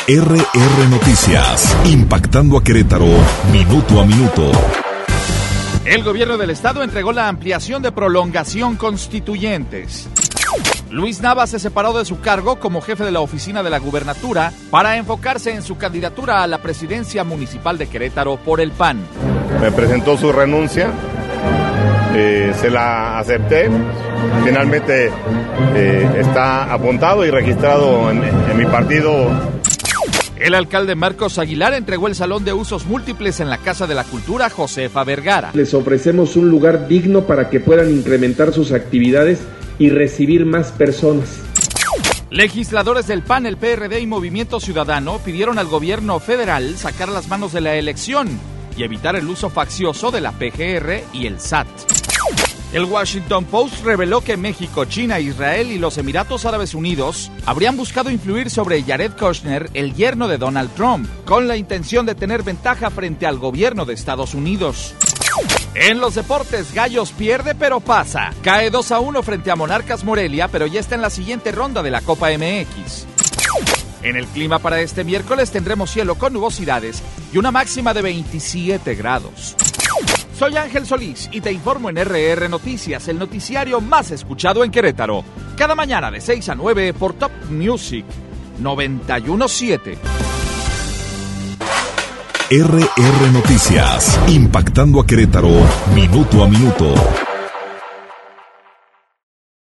RR Noticias, impactando a Querétaro, minuto a minuto. El gobierno del estado entregó la ampliación de prolongación constituyentes. Luis Nava se separó de su cargo como jefe de la oficina de la gubernatura para enfocarse en su candidatura a la presidencia municipal de Querétaro por el PAN. Me presentó su renuncia, se la acepté. Finalmente está apuntado y registrado en mi partido. El alcalde Marcos Aguilar entregó el Salón de Usos Múltiples en la Casa de la Cultura Josefa Vergara. Les ofrecemos un lugar digno para que puedan incrementar sus actividades y recibir más personas. Legisladores del PAN, el PRD y Movimiento Ciudadano pidieron al gobierno federal sacar las manos de la elección y evitar el uso faccioso de la PGR y el SAT. El Washington Post reveló que México, China, Israel y los Emiratos Árabes Unidos habrían buscado influir sobre Jared Kushner, el yerno de Donald Trump, con la intención de tener ventaja frente al gobierno de Estados Unidos. En los deportes, Gallos pierde pero pasa. Cae 2-1 frente a Monarcas Morelia, pero ya está en la siguiente ronda de la Copa MX. En el clima para este miércoles tendremos cielo con nubosidades y una máxima de 27 grados. Soy Ángel Solís y te informo en RR Noticias, el noticiario más escuchado en Querétaro. Cada mañana de 6 a 9 por Top Music 91.7. RR Noticias, impactando a Querétaro, minuto a minuto.